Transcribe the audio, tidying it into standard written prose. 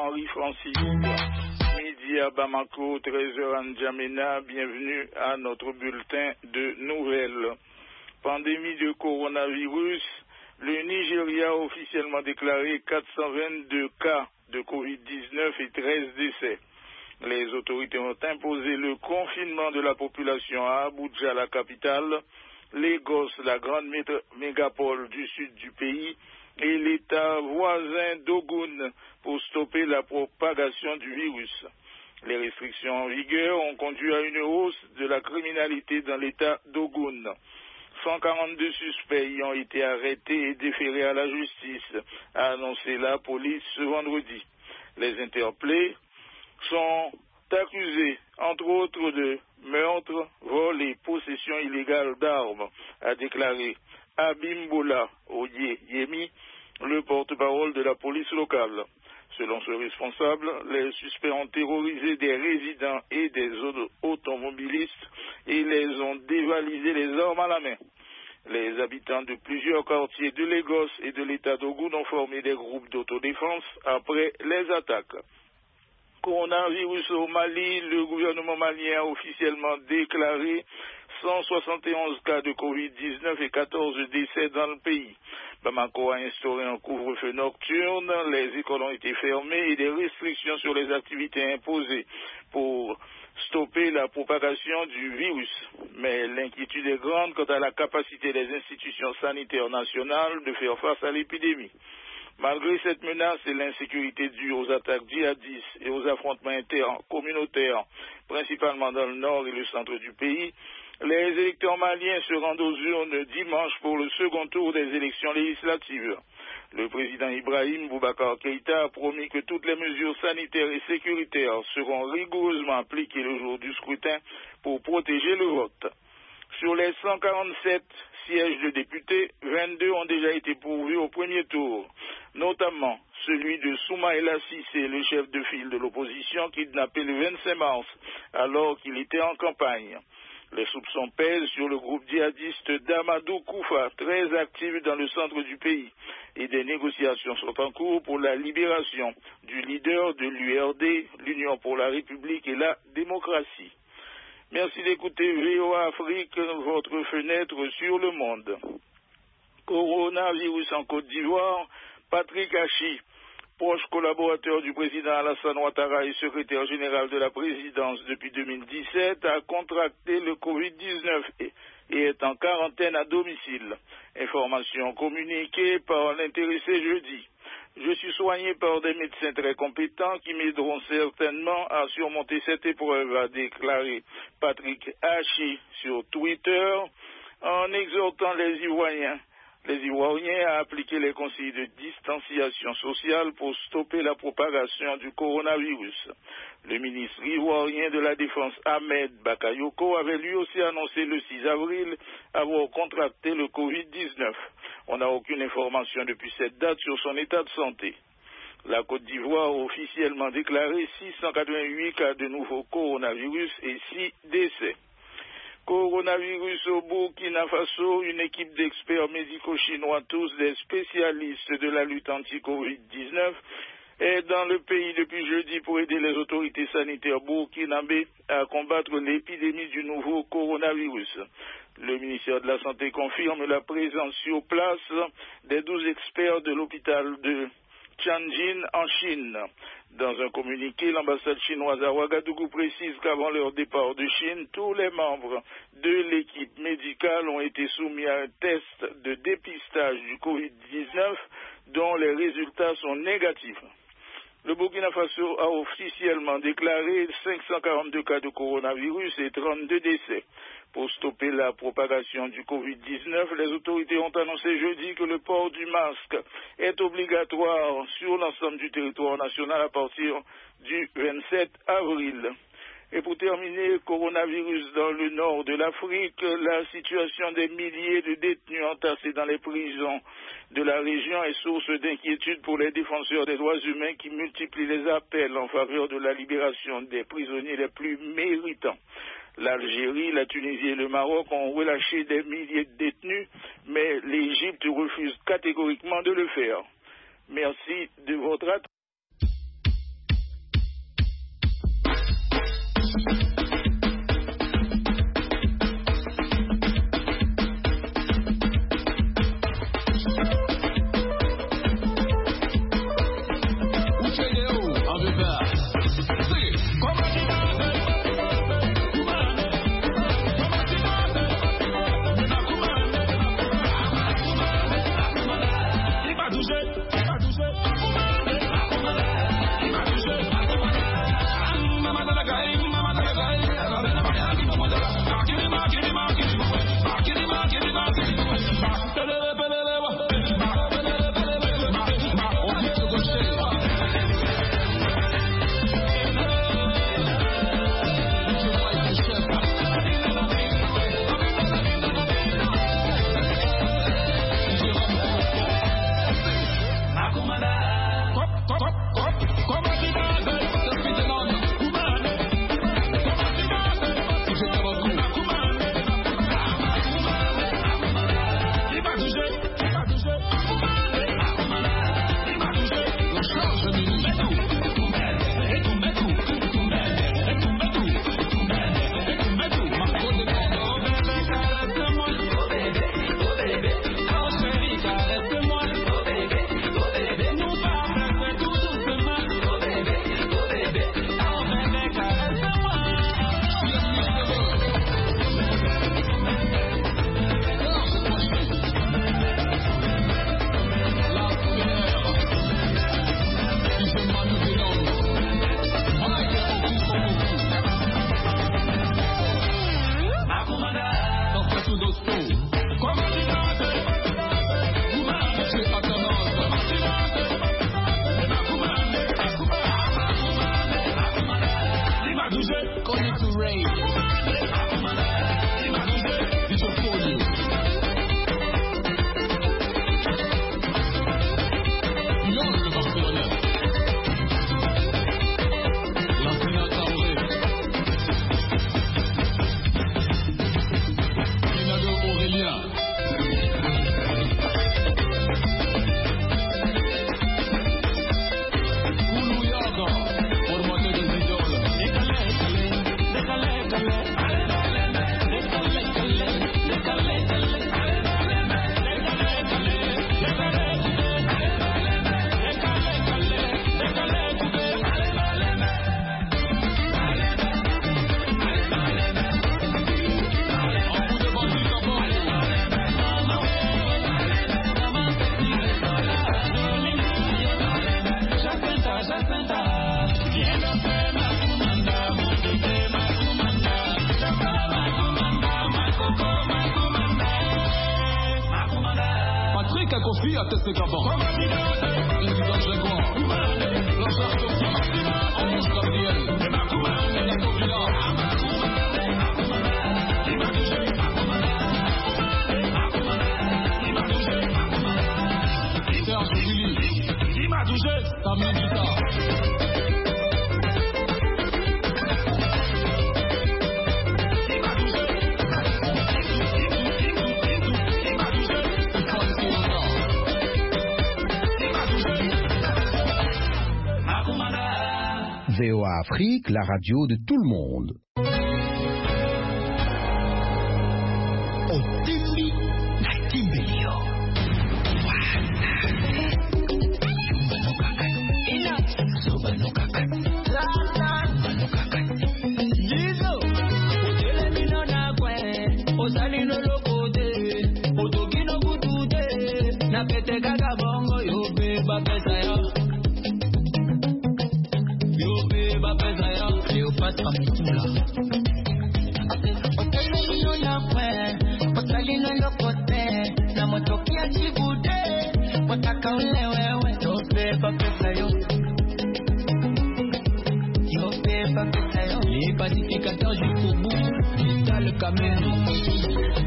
Henri Francis. Midi à Bamako, 13h à N'Djamena. Bienvenue à notre bulletin de nouvelles. Pandémie de coronavirus. Le Nigeria a officiellement déclaré 422 cas de Covid-19 et 13 décès. Les autorités ont imposé le confinement de la population à Abuja, la capitale, Lagos, la grande mégapole du sud du pays, et l'État voisin d'Ogun pour stopper la propagation du virus. Les restrictions en vigueur ont conduit à une hausse de la criminalité dans l'État d'Ogun. 142 suspects y ont été arrêtés et déférés à la justice, a annoncé la police ce vendredi. Les interpellés sont accusés, entre autres, de meurtre, vol et possession illégale d'armes, a déclaré Abimbola Oyeyemi, le porte-parole de la police locale. Selon ce responsable, les suspects ont terrorisé des résidents et des automobilistes et les ont dévalisé les armes à la main. Les habitants de plusieurs quartiers de Lagos et de l'État d'Ogun ont formé des groupes d'autodéfense après les attaques. Coronavirus au Mali, le gouvernement malien a officiellement déclaré 171 cas de Covid-19 et 14 décès dans le pays. Bamako a instauré un couvre-feu nocturne, les écoles ont été fermées et des restrictions sur les activités imposées pour stopper la propagation du virus. Mais l'inquiétude est grande quant à la capacité des institutions sanitaires nationales de faire face à l'épidémie. Malgré cette menace et l'insécurité due aux attaques djihadistes et aux affrontements intercommunautaires, principalement dans le nord et le centre du pays, les électeurs maliens se rendent aux urnes dimanche pour le second tour des élections législatives. Le président Ibrahim Boubacar Keïta a promis que toutes les mesures sanitaires et sécuritaires seront rigoureusement appliquées le jour du scrutin pour protéger le vote. Sur les 147 sièges de députés, 22 ont déjà été pourvus au premier tour, notamment celui de Soumaïla Cissé, le chef de file de l'opposition, kidnappé le 25 mars, alors qu'il était en campagne. Les soupçons pèsent sur le groupe djihadiste d'Amadou Koufa, très actif dans le centre du pays, et des négociations sont en cours pour la libération du leader de l'URD, l'Union pour la République et la démocratie. Merci d'écouter VOA Afrique, votre fenêtre sur le monde. Coronavirus en Côte d'Ivoire, Patrick Hachi, proche collaborateur du président Alassane Ouattara et secrétaire général de la présidence depuis 2017, a contracté le Covid-19 et est en quarantaine à domicile. Information communiquée par l'intéressé jeudi. Je suis soigné par des médecins très compétents qui m'aideront certainement à surmonter cette épreuve, a déclaré Patrick Hachi sur Twitter, en exhortant les Ivoiriens à appliquer les consignes de distanciation sociale pour stopper la propagation du coronavirus. Le ministre ivoirien de la Défense Ahmed Bakayoko avait lui aussi annoncé le 6 avril avoir contracté le Covid-19. On n'a aucune information depuis cette date sur son état de santé. La Côte d'Ivoire a officiellement déclaré 688 cas de nouveau coronavirus et 6 décès. Coronavirus au Burkina Faso, une équipe d'experts médicaux chinois, tous des spécialistes de la lutte anti-Covid-19, est dans le pays depuis jeudi pour aider les autorités sanitaires burkinabées à combattre l'épidémie du nouveau coronavirus. Le ministère de la Santé confirme la présence sur place des 12 experts de l'hôpital de Tianjin en Chine. Dans un communiqué, l'ambassade chinoise à Ouagadougou précise qu'avant leur départ de Chine, tous les membres de l'équipe médicale ont été soumis à un test de dépistage du Covid-19 dont les résultats sont négatifs. Le Burkina Faso a officiellement déclaré 542 cas de coronavirus et 32 décès. Pour stopper la propagation du Covid-19, les autorités ont annoncé jeudi que le port du masque est obligatoire sur l'ensemble du territoire national à partir du 27 avril. Et pour terminer, coronavirus dans le nord de l'Afrique, la situation des milliers de détenus entassés dans les prisons de la région est source d'inquiétude pour les défenseurs des droits humains qui multiplient les appels en faveur de la libération des prisonniers les plus méritants. L'Algérie, la Tunisie et le Maroc ont relâché des milliers de détenus, mais l'Égypte refuse catégoriquement de le faire. Merci de votre attention. Going to rain. This will for you. Non, le Barcelonais. L'entraîneur Traoré. Rinaldo Aurélien. Kofi a testé Gabon. Évident Grégoire. Lazare Sophie. Ange Gabriel. Renato Villa. Serge Julie. Tammy Gita. VOA Afrique, la radio de tout le monde. Otimbi na Timbelio. Cleopatra Mutula. Otelino na kwe, otalino lokote, na motokia chibude, wataka ule wewe, yobeba pesa yo. Yobeba pesa yo. Les pacificateurs jusqu'au bout, Vital Kameno.